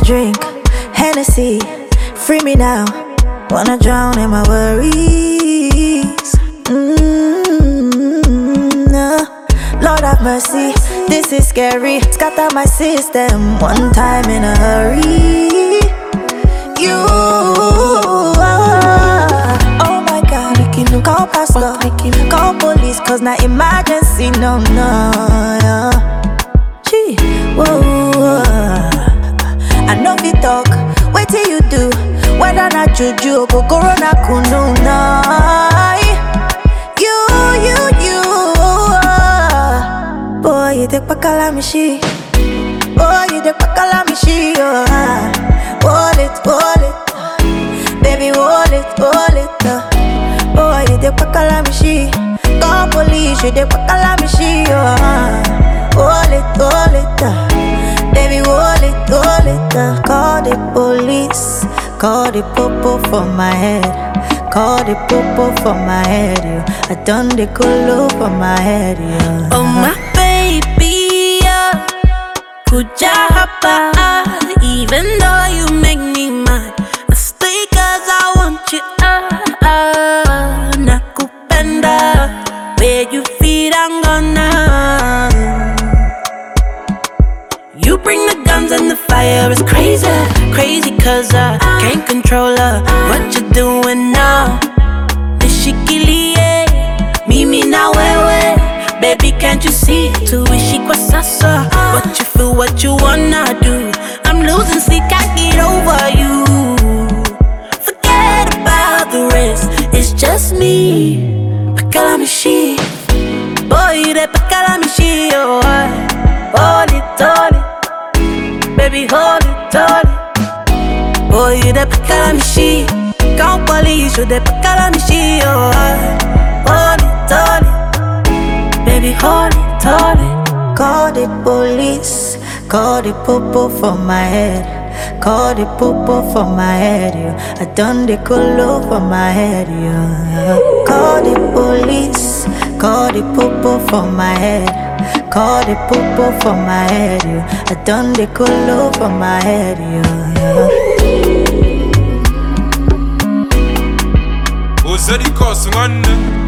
drink Hennessy, free me now. Wanna drown in my worries. Lord have mercy, this is scary. Scatter my system one time in a hurry. You, oh my God, call pastor, call police, cause not emergency, no. Gee, whoa, I know if you talk, wait till you do. Whether not juju, go corona kununa. You, boy, you take pakalamishi. Boy, you take pakalamishi, hold it, baby, hold it, boy, you take pakalamishi. Call police, you take pakalamishi, hold it, baby, hold it, call the police, call the popo for my head, call the popo for my head, yo. I done the colo for my head, yo. Oh my baby, kuja hapa, even though you make me mad, I stay cause I want you, nakupenda, where you feel I'm gonna. You bring the guns and the fire is crazy, crazy cause I can't control her. What you doing now? Nishikilie, mimi na wewe. Baby, can't you see? Tuishi kwa sasa. What you feel, what you wanna do. I'm losing sleep, can't get over you. Forget about the rest, it's just me. Pakalamishi, boy, that pakalamishi, oh, hold it, baby, hold it, boy, you that pakalamishi. Call police, you that pakalamishi, oh, hold it, baby, hold it. Call the police, call the popo for my head, call the popo for my head, yo. I done the colo for my head, yo. Call the police, call the popo for my head, call the popo for my head, yo. I done the colo for my head, yo. Ozadi kosi ngane